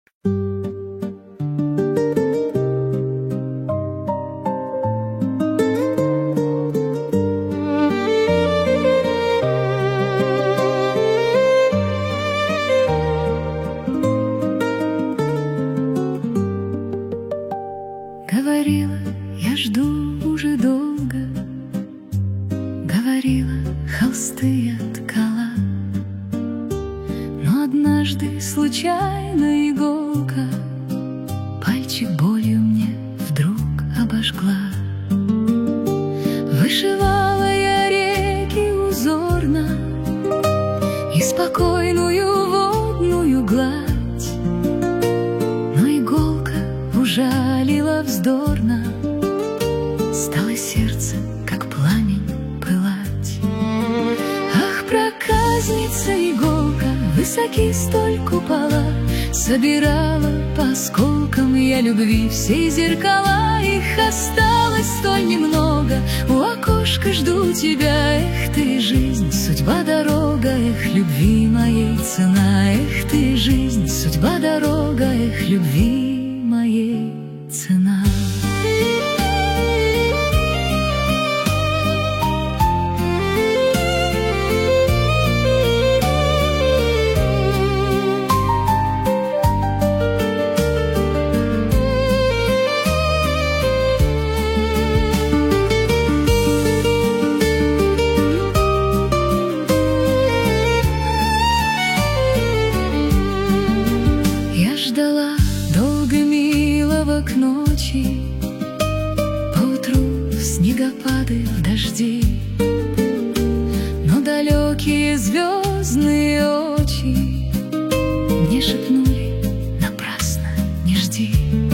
Говорила, я жду уже долго, говорила, холсты я ткала, но однажды случайно иголка пальчик болью мне вдруг обожгла. Вышивала я реки узорно и спокойную водную гладь, но иголка ужалила вздорно, стало сердце, как пламень, пылать. Ах, проказница иголка, высоки столь купола, собирала по осколкам я любви все зеркала. Их осталось столь немного, у окошка жду тебя. Эх ты, жизнь, судьба, дорога, эх, любви моей цена. Эх ты, жизнь, судьба, дорога, эх, любви моей цена. Ждала долго милого к ночи, поутру в снегопады, в дожди, но далекие звездные очи мне шепнули: напрасно не жди.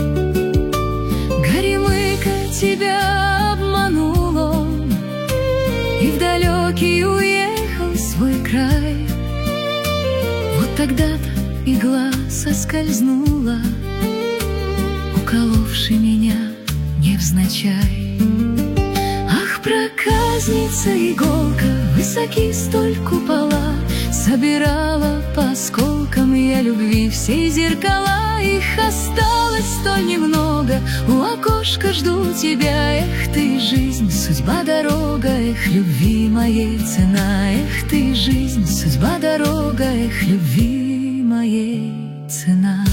Горемыка, тебя обманул он, и в далекий уехал свой край. Вот тогда-то игла соскользнула, уколовши меня невзначай. Ах, проказница иголка, высоки столь купола, собирала по осколкам я любви все зеркала. Их осталось столь немного, у окошка жду тебя. Эх ты, жизнь, судьба, дорога, эх, любви моей цена. Эх ты, жизнь, судьба, дорога, эх, любви моей цена.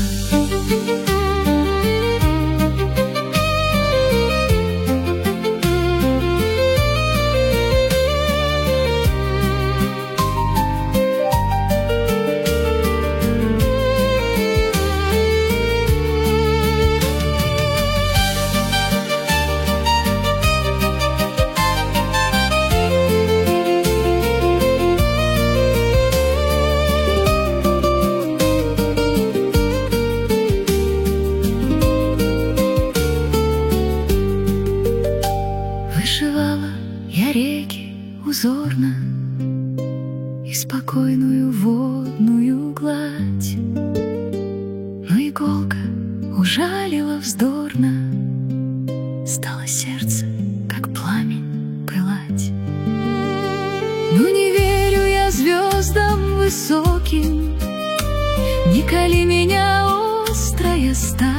Вышивала я реки узорно и спокойную водную гладь, но иголка ужалила вздорно, стало сердце, как пламень, пылать. Ну не верю я звездам высоким, не кали меня острая сталь.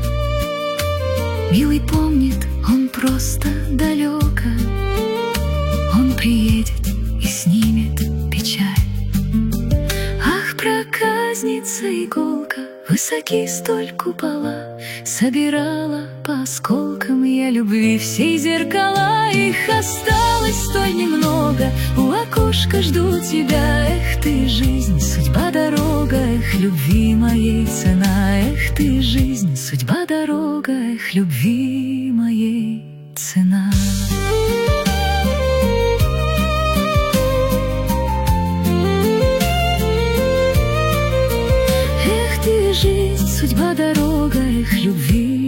Милый помнит, он просто далеко, он приедет и снимет печаль. Ах, проказница иголка, высоки столь купола, собирала по осколкам я любви все зеркала. Их осталось столь немного, у окошка жду тебя. Эх ты, жизнь, судьба, дорога, эх, любви моей цена. Эх ты, жизнь, судьба, дорога, эх, любви моей цена. Эх ты, жизнь, судьба, дорога, эх, любви